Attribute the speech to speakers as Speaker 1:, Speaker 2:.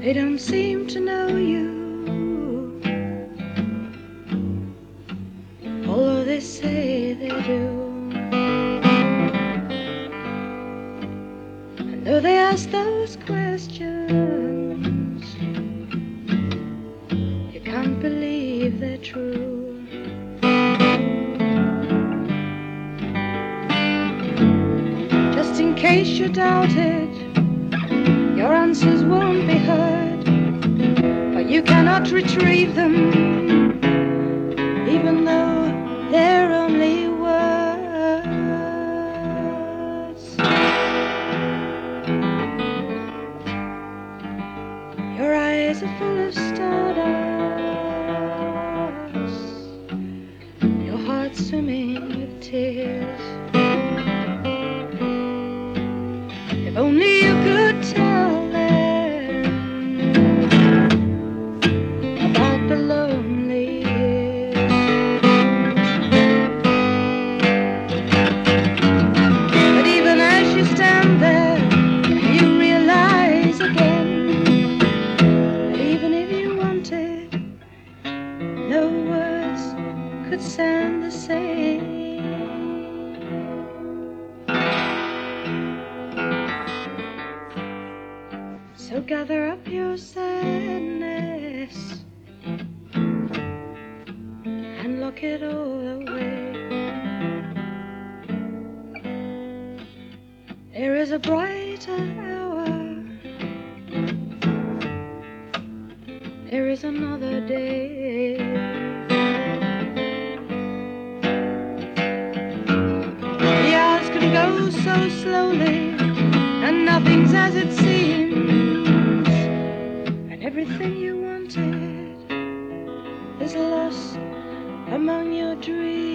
Speaker 1: They don't seem to know you, although they say they do. And though they ask those questions, you can't believe they're true. Just in case you doubt it, your answers won't be heard, but you cannot retrieve them, even though they're only words. Your eyes are full of stardust, your heart swimming with tears. If only you could tell them about the lonely years. But even as you stand there, you realize again that even if you wanted, no words could sound the same. So gather up your sadness and lock it all away. There is a brighter hour, there is another day. The hours can go so slowly, and nothing's as it seems, and everything you wanted is lost among your dreams.